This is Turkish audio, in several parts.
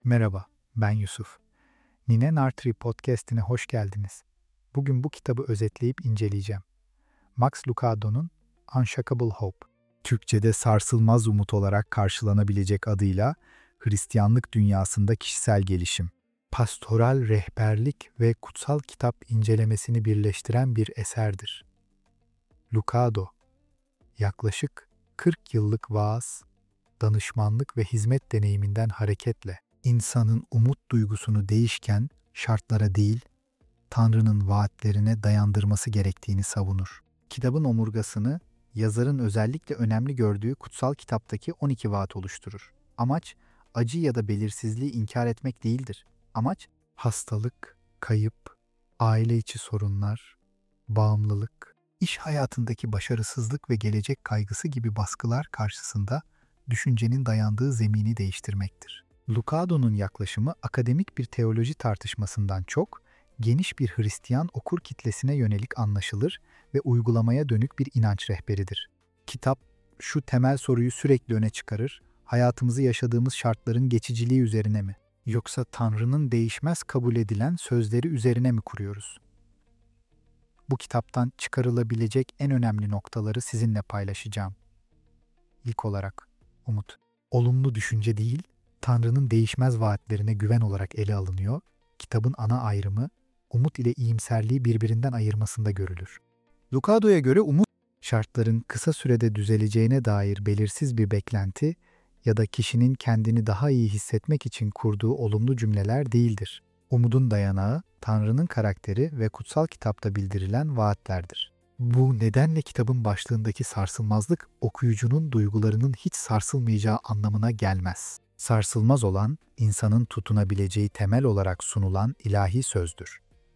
Merhaba, ben Yusuf. Nine Nartri podcast'ine hoş geldiniz. Bugün bu kitabı özetleyip inceleyeceğim. Max Lucado'nun Unshakable Hope, Türkçe'de sarsılmaz umut olarak karşılanabilecek adıyla Hristiyanlık dünyasında kişisel gelişim, pastoral rehberlik ve kutsal kitap incelemesini birleştiren bir eserdir. Lucado, yaklaşık 40 yıllık vaaz, danışmanlık ve hizmet deneyiminden hareketle insanın umut duygusunu değişken şartlara değil, Tanrı'nın vaatlerine dayandırması gerektiğini savunur. Kitabın omurgasını yazarın özellikle önemli gördüğü kutsal kitaptaki 12 vaat oluşturur. Amaç acı ya da belirsizliği inkar etmek değildir. Amaç hastalık, kayıp, aile içi sorunlar, bağımlılık, iş hayatındaki başarısızlık ve gelecek kaygısı gibi baskılar karşısında düşüncenin dayandığı zemini değiştirmektir. Lucado'nun yaklaşımı akademik bir teoloji tartışmasından çok, geniş bir Hristiyan okur kitlesine yönelik anlaşılır ve uygulamaya dönük bir inanç rehberidir. Kitap şu temel soruyu sürekli öne çıkarır: hayatımızı yaşadığımız şartların geçiciliği üzerine mi, yoksa Tanrı'nın değişmez kabul edilen sözleri üzerine mi kuruyoruz? Bu kitaptan çıkarılabilecek en önemli noktaları sizinle paylaşacağım. İlk olarak, umut. Olumlu düşünce değil, Tanrı'nın değişmez vaatlerine güven olarak ele alınıyor. Kitabın ana ayrımı, umut ile iyimserliği birbirinden ayırmasında görülür. Lucado'ya göre umut, şartların kısa sürede düzeleceğine dair belirsiz bir beklenti ya da kişinin kendini daha iyi hissetmek için kurduğu olumlu cümleler değildir. Umudun dayanağı, Tanrı'nın karakteri ve kutsal kitapta bildirilen vaatlerdir. Bu nedenle kitabın başlığındaki sarsılmazlık, okuyucunun duygularının hiç sarsılmayacağı anlamına gelmez. Sarsılmaz olan, insanın tutunabileceği temel olarak sunulan ilahi sözdür.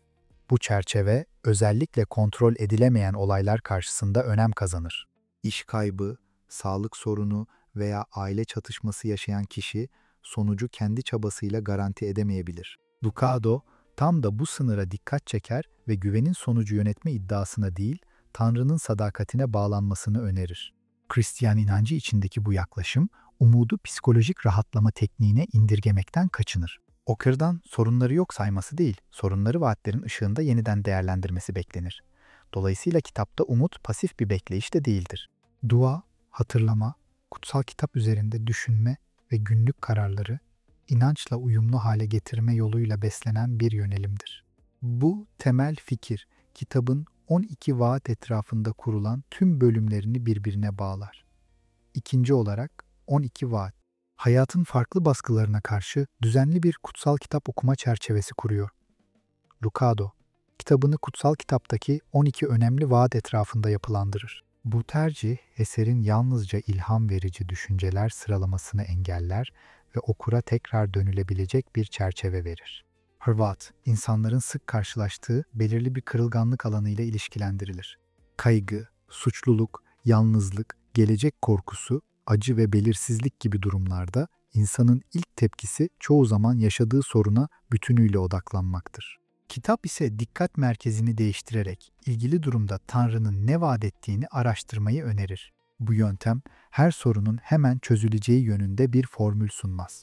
Bu çerçeve, özellikle kontrol edilemeyen olaylar karşısında önem kazanır. İş kaybı, sağlık sorunu veya aile çatışması yaşayan kişi, sonucu kendi çabasıyla garanti edemeyebilir. Lucado, tam da bu sınıra dikkat çeker ve güvenin sonucu yönetme iddiasına değil, Tanrı'nın sadakatine bağlanmasını önerir. Hristiyan inancı içindeki bu yaklaşım, umudu psikolojik rahatlama tekniğine indirgemekten kaçınır. Okurdan sorunları yok sayması değil, sorunları vaatlerin ışığında yeniden değerlendirmesi beklenir. Dolayısıyla kitapta umut pasif bir bekleyiş de değildir. Dua, hatırlama, kutsal kitap üzerinde düşünme ve günlük kararları inançla uyumlu hale getirme yoluyla beslenen bir yönelimdir. Bu temel fikir, kitabın 12 vaat etrafında kurulan tüm bölümlerini birbirine bağlar. İkinci olarak 12 vaat, hayatın farklı baskılarına karşı düzenli bir kutsal kitap okuma çerçevesi kuruyor. Lucado, kitabını kutsal kitaptaki 12 önemli vaat etrafında yapılandırır. Bu tercih, eserin yalnızca ilham verici düşünceler sıralamasını engeller ve okura tekrar dönülebilecek bir çerçeve verir. Her vaat, insanların sık karşılaştığı belirli bir kırılganlık alanıyla ilişkilendirilir. Kaygı, suçluluk, yalnızlık, gelecek korkusu, acı ve belirsizlik gibi durumlarda insanın ilk tepkisi çoğu zaman yaşadığı soruna bütünüyle odaklanmaktır. Kitap ise dikkat merkezini değiştirerek ilgili durumda Tanrı'nın ne vaat ettiğini araştırmayı önerir. Bu yöntem her sorunun hemen çözüleceği yönünde bir formül sunmaz.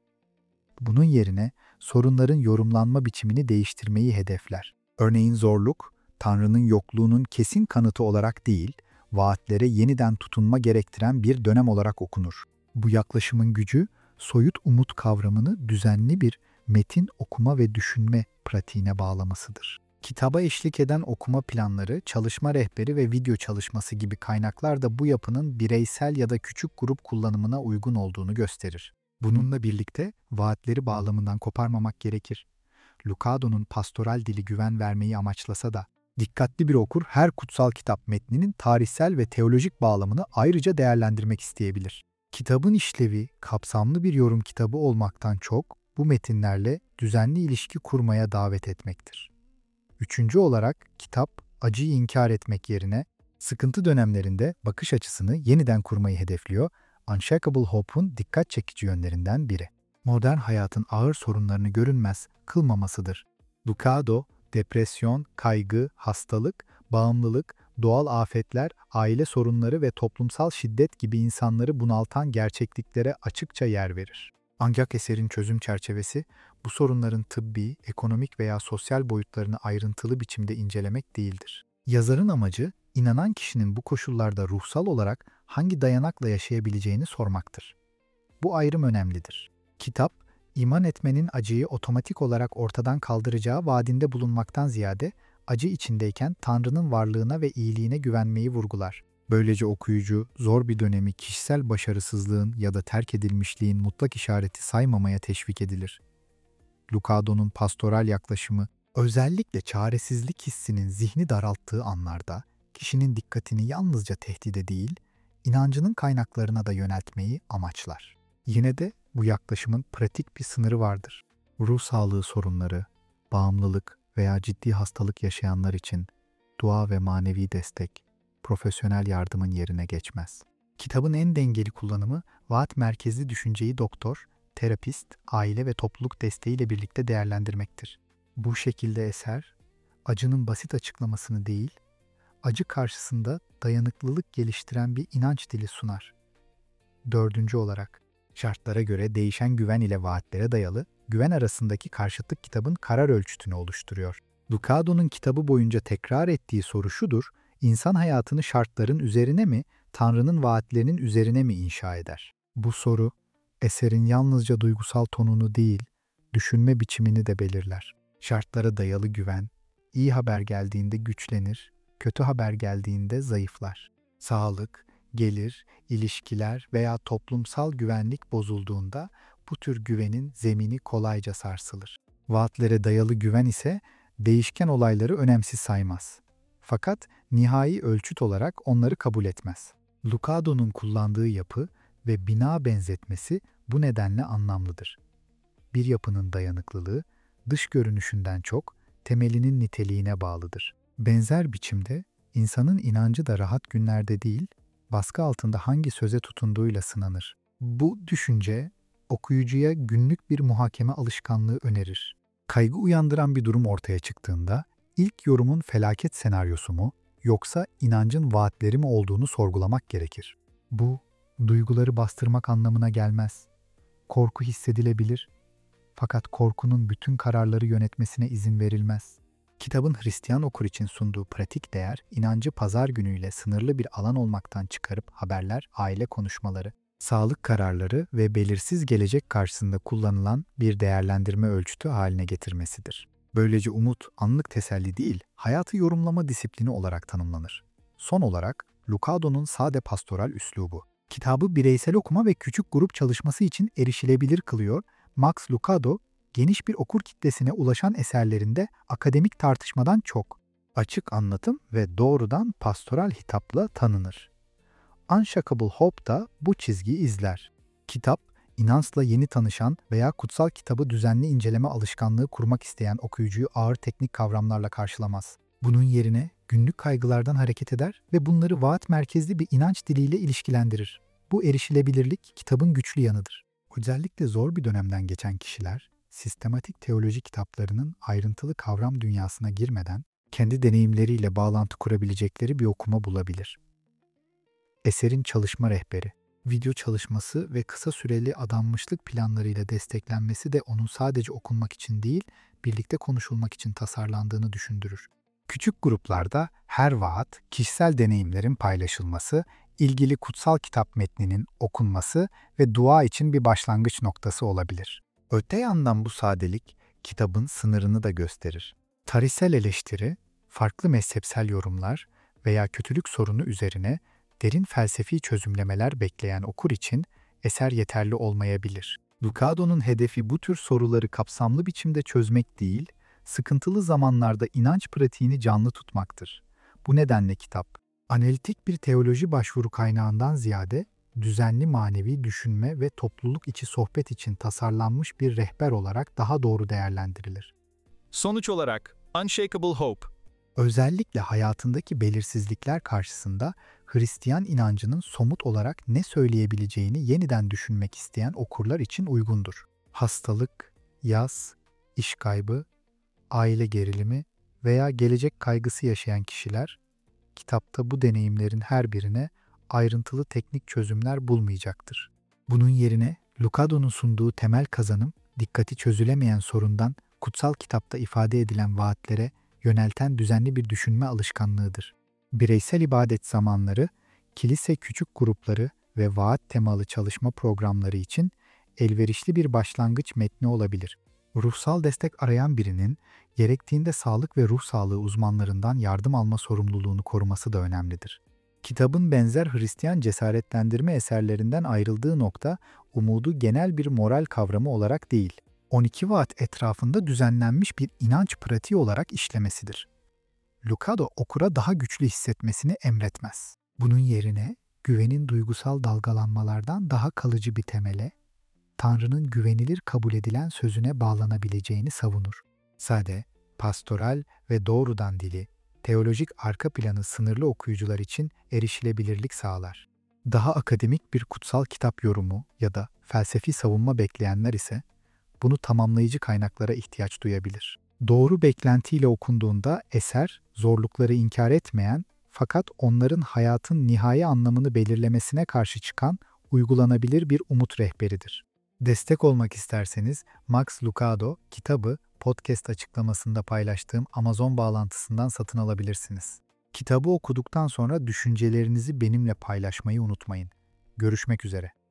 Bunun yerine sorunların yorumlanma biçimini değiştirmeyi hedefler. Örneğin zorluk, Tanrı'nın yokluğunun kesin kanıtı olarak değil, vaatlere yeniden tutunma gerektiren bir dönem olarak okunur. Bu yaklaşımın gücü, soyut umut kavramını düzenli bir metin okuma ve düşünme pratiğine bağlamasıdır. Kitaba eşlik eden okuma planları, çalışma rehberi ve video çalışması gibi kaynaklar da bu yapının bireysel ya da küçük grup kullanımına uygun olduğunu gösterir. Bununla birlikte vaatleri bağlamından koparmamak gerekir. Lucado'nun pastoral dili güven vermeyi amaçlasa da, dikkatli bir okur her kutsal kitap metninin tarihsel ve teolojik bağlamını ayrıca değerlendirmek isteyebilir. Kitabın işlevi, kapsamlı bir yorum kitabı olmaktan çok, bu metinlerle düzenli ilişki kurmaya davet etmektir. Üçüncü olarak, kitap, acıyı inkar etmek yerine, sıkıntı dönemlerinde bakış açısını yeniden kurmayı hedefliyor. Unshakable Hope'un dikkat çekici yönlerinden biri. Modern hayatın ağır sorunlarını görünmez kılmamasıdır. Lucado, depresyon, kaygı, hastalık, bağımlılık, doğal afetler, aile sorunları ve toplumsal şiddet gibi insanları bunaltan gerçekliklere açıkça yer verir. Ancak eserin çözüm çerçevesi bu sorunların tıbbi, ekonomik veya sosyal boyutlarını ayrıntılı biçimde incelemek değildir. Yazarın amacı, inanan kişinin bu koşullarda ruhsal olarak hangi dayanakla yaşayabileceğini sormaktır. Bu ayrım önemlidir. Kitap, iman etmenin acıyı otomatik olarak ortadan kaldıracağı vaadinde bulunmaktan ziyade, acı içindeyken Tanrı'nın varlığına ve iyiliğine güvenmeyi vurgular. Böylece okuyucu, zor bir dönemi kişisel başarısızlığın ya da terk edilmişliğin mutlak işareti saymamaya teşvik edilir. Lucado'nun pastoral yaklaşımı, özellikle çaresizlik hissinin zihni daralttığı anlarda, kişinin dikkatini yalnızca tehdide değil, inancının kaynaklarına da yöneltmeyi amaçlar. Yine de bu yaklaşımın pratik bir sınırı vardır. Ruh sağlığı sorunları, bağımlılık veya ciddi hastalık yaşayanlar için dua ve manevi destek, profesyonel yardımın yerine geçmez. Kitabın en dengeli kullanımı, vaat merkezli düşünceyi doktor, terapist, aile ve topluluk desteğiyle birlikte değerlendirmektir. Bu şekilde eser, acının basit açıklamasını değil, acı karşısında dayanıklılık geliştiren bir inanç dili sunar. Dördüncü olarak, şartlara göre değişen güven ile vaatlere dayalı güven arasındaki karşıtlık kitabın karar ölçütünü oluşturuyor. Lucado'nun kitabı boyunca tekrar ettiği soru şudur: İnsan hayatını şartların üzerine mi, Tanrı'nın vaatlerinin üzerine mi inşa eder? Bu soru, eserin yalnızca duygusal tonunu değil, düşünme biçimini de belirler. Şartlara dayalı güven, iyi haber geldiğinde güçlenir, kötü haber geldiğinde zayıflar. Sağlık, gelir, ilişkiler veya toplumsal güvenlik bozulduğunda bu tür güvenin zemini kolayca sarsılır. Vaatlere dayalı güven ise değişken olayları önemsiz saymaz. Fakat nihai ölçüt olarak onları kabul etmez. Lucado'nun kullandığı yapı ve bina benzetmesi bu nedenle anlamlıdır. Bir yapının dayanıklılığı, dış görünüşünden çok temelinin niteliğine bağlıdır. Benzer biçimde insanın inancı da rahat günlerde değil, baskı altında hangi söze tutunduğuyla sınanır. Bu düşünce, okuyucuya günlük bir muhakeme alışkanlığı önerir. Kaygı uyandıran bir durum ortaya çıktığında, ilk yorumun felaket senaryosu mu, yoksa inancın vaatleri mi olduğunu sorgulamak gerekir. Bu, duyguları bastırmak anlamına gelmez. Korku hissedilebilir, fakat korkunun bütün kararları yönetmesine izin verilmez. Kitabın Hristiyan okur için sunduğu pratik değer, inancı pazar günüyle sınırlı bir alan olmaktan çıkarıp haberler, aile konuşmaları, sağlık kararları ve belirsiz gelecek karşısında kullanılan bir değerlendirme ölçütü haline getirmesidir. Böylece umut, anlık teselli değil, hayatı yorumlama disiplini olarak tanımlanır. Son olarak, Lucado'nun sade pastoral üslubu, kitabı bireysel okuma ve küçük grup çalışması için erişilebilir kılıyor. Max Lucado, geniş bir okur kitlesine ulaşan eserlerinde akademik tartışmadan çok, açık anlatım ve doğrudan pastoral hitapla tanınır. Unshakable Hope da bu çizgiyi izler. Kitap, inançla yeni tanışan veya kutsal kitabı düzenli inceleme alışkanlığı kurmak isteyen okuyucuyu ağır teknik kavramlarla karşılamaz. Bunun yerine günlük kaygılardan hareket eder ve bunları vaat merkezli bir inanç diliyle ilişkilendirir. Bu erişilebilirlik kitabın güçlü yanıdır. Özellikle zor bir dönemden geçen kişiler, sistematik teoloji kitaplarının ayrıntılı kavram dünyasına girmeden kendi deneyimleriyle bağlantı kurabilecekleri bir okuma bulabilir. Eserin çalışma rehberi, video çalışması ve kısa süreli adanmışlık planlarıyla desteklenmesi de onun sadece okunmak için değil, birlikte konuşulmak için tasarlandığını düşündürür. Küçük gruplarda her vaat, kişisel deneyimlerin paylaşılması, ilgili kutsal kitap metninin okunması ve dua için bir başlangıç noktası olabilir. Öte yandan bu sadelik, kitabın sınırını da gösterir. Tarihsel eleştiri, farklı mezhepsel yorumlar veya kötülük sorunu üzerine derin felsefi çözümlemeler bekleyen okur için eser yeterli olmayabilir. Lucado'nun hedefi bu tür soruları kapsamlı biçimde çözmek değil, sıkıntılı zamanlarda inanç pratiğini canlı tutmaktır. Bu nedenle kitap, analitik bir teoloji başvuru kaynağından ziyade, düzenli manevi düşünme ve topluluk içi sohbet için tasarlanmış bir rehber olarak daha doğru değerlendirilir. Sonuç olarak, Unshakable Hope, Özellikle hayatındaki belirsizlikler karşısında Hristiyan inancının somut olarak ne söyleyebileceğini yeniden düşünmek isteyen okurlar için uygundur. Hastalık, yas, iş kaybı, aile gerilimi veya gelecek kaygısı yaşayan kişiler, kitapta bu deneyimlerin her birine ayrıntılı teknik çözümler bulmayacaktır. Bunun yerine Lucado'nun sunduğu temel kazanım, dikkati çözülemeyen sorundan kutsal kitapta ifade edilen vaatlere yönelten düzenli bir düşünme alışkanlığıdır. Bireysel ibadet zamanları, kilise küçük grupları ve vaat temalı çalışma programları için elverişli bir başlangıç metni olabilir. Ruhsal destek arayan birinin gerektiğinde sağlık ve ruh sağlığı uzmanlarından yardım alma sorumluluğunu koruması da önemlidir. Kitabın benzer Hristiyan cesaretlendirme eserlerinden ayrıldığı nokta, umudu genel bir moral kavramı olarak değil, 12 vaat etrafında düzenlenmiş bir inanç pratiği olarak işlemesidir. Lucado okura daha güçlü hissetmesini emretmez. Bunun yerine güvenin duygusal dalgalanmalardan daha kalıcı bir temele, Tanrı'nın güvenilir kabul edilen sözüne bağlanabileceğini savunur. Sade, pastoral ve doğrudan dili, teolojik arka planı sınırlı okuyucular için erişilebilirlik sağlar. Daha akademik bir kutsal kitap yorumu ya da felsefi savunma bekleyenler ise bunu tamamlayıcı kaynaklara ihtiyaç duyabilir. Doğru beklentiyle okunduğunda eser, zorlukları inkar etmeyen fakat onların hayatın nihai anlamını belirlemesine karşı çıkan uygulanabilir bir umut rehberidir. Destek olmak isterseniz Max Lucado kitabı podcast açıklamasında paylaştığım Amazon bağlantısından satın alabilirsiniz. Kitabı okuduktan sonra düşüncelerinizi benimle paylaşmayı unutmayın. Görüşmek üzere.